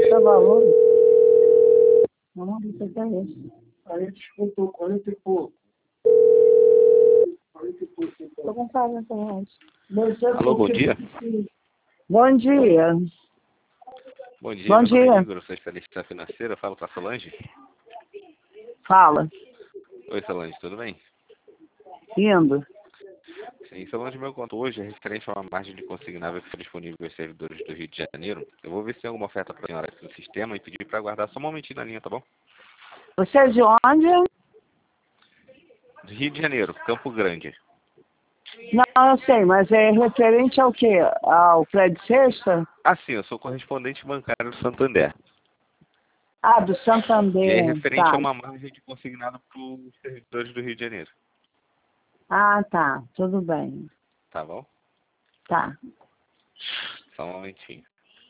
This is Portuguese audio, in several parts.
Esse valor. Não, você tem isso. Aí descontou 40 e pouco. 40 e pouco. Estou com 40 reais. Alô, bom dia. Bom dia. Bom dia, Bom meu nome é dia. Igor, eu sou especialista financeiro, eu falo com a Solange. Fala. Oi, Solange, tudo bem? Indo. Sim, Solange, meu conto hoje é referente a uma margem de consignável que foi disponível aos servidores do Rio de Janeiro. Eu vou ver se tem alguma oferta para a senhora aqui no sistema e pedir para aguardar só um momentinho na linha, tá bom? Você é de onde? Do Rio de Janeiro, Campo Grande. Não, eu sei, mas é referente ao quê? Ao Fred Sexta? Ah, sim, eu sou correspondente bancário do Santander. Ah, do E é Santander. referente Tá. a uma margem de consignado para os servidores do Rio de Janeiro. Ah, tá. Tudo bem. Tá bom? Tá. Só um momentinho.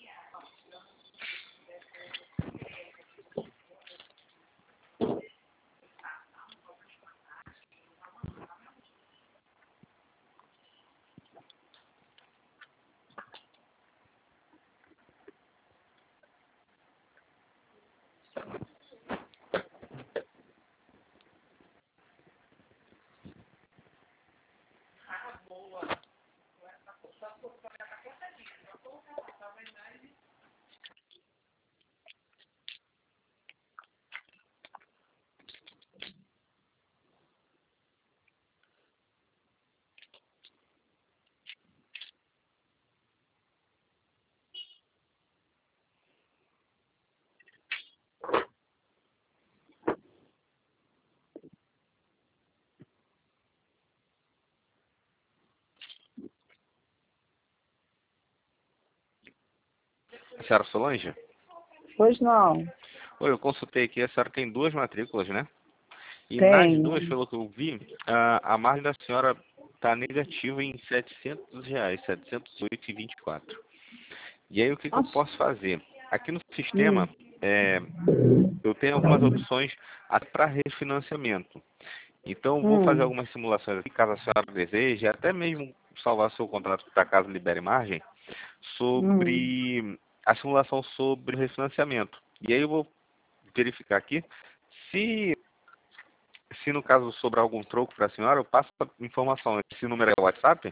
Senhora Solange? Pois não. Oi, eu consultei aqui, a senhora tem duas matrículas, né? E nas duas, Tenho. pelo que eu vi, a margem da senhora está negativa em R$ 700, 708,24. E aí, o que eu Nossa. posso fazer? Aqui no sistema, é, Hum. eu tenho algumas opções para refinanciamento. Então, eu vou fazer Hum. algumas simulações aqui, caso a senhora deseje, até mesmo salvar seu contrato para caso libere margem, Hum. sobre a simulação sobre o refinanciamento. E aí eu vou verificar aqui se no caso sobrar algum troco para a senhora, eu passo a informação. Esse número é o WhatsApp?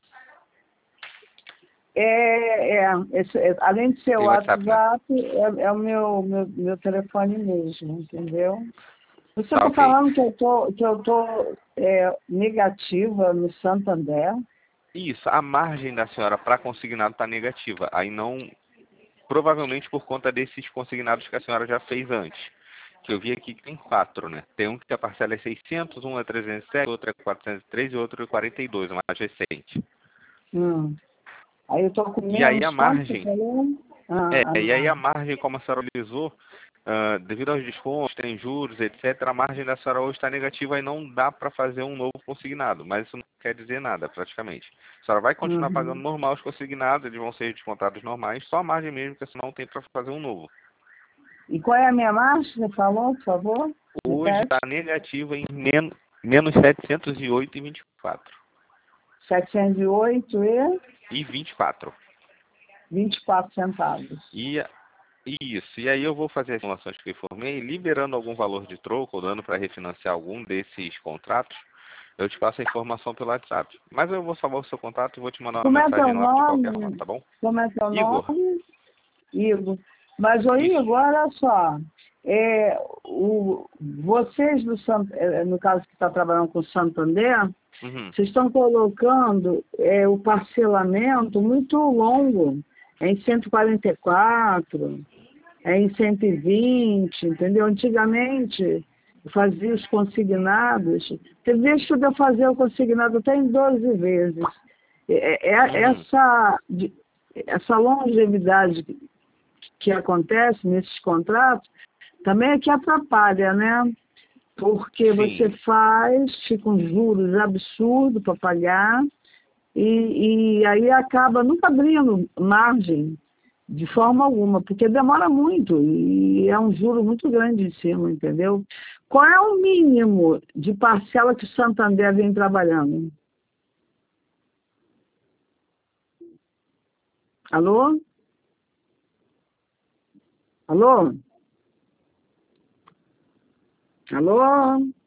Além de ser o Tem WhatsApp, né? WhatsApp, é o meu telefone mesmo, entendeu? Você Tá, está ok. falando que eu tô negativa no Santander? Isso, a margem da senhora para consignado está negativa. Aí não, provavelmente por conta desses consignados que a senhora já fez antes. Que eu vi aqui que tem quatro, né? Tem um que a parcela é 600, um é 307, outro é 403 e outro é 42, o mais recente. Hum. Aí eu estou com E aí menos, a quanto você margem, falou? Ah, e aí a margem, como a senhora utilizou, devido aos descontos, tem juros, etc., a margem da senhora hoje está negativa e não dá para fazer um novo consignado. Mas isso não quer dizer nada, praticamente. A senhora vai continuar pagando uhum. normal os consignados, eles vão ser descontados normais, só a margem mesmo, que senão não tem para fazer um novo. E qual é a minha marcha, você falou, por favor? Hoje está Repete. negativa em menos 708,24. 708 E 24. e 24 centavos. E isso. E aí eu vou fazer as simulações que eu informei, liberando algum valor de troco ou dando para refinanciar algum desses contratos. Eu te passo a informação pelo WhatsApp. Mas eu vou salvar o seu contato e vou te mandar uma Como é teu mensagem no app de qualquer forma, nome? tá bom? Como é teu Igor, nome? Igor. Mas, ô isso. Igor, olha só. Vocês, no caso que está trabalhando com o Santander, Uhum. vocês estão colocando o parcelamento muito longo, em 144, em 120, entendeu? Antigamente, eu fazia os consignados, teve vezes que eu fazia o consignado até em 12 vezes. Uhum. Essa longevidade que acontece nesses contratos também é que atrapalha, né? Porque você Sim. faz, fica uns juros absurdos para pagar, e aí acaba nunca abrindo margem de forma alguma, porque demora muito e é um juro muito grande em cima, entendeu? Qual é o mínimo de parcela que o Santander vem trabalhando? Alô? Alô? Alô?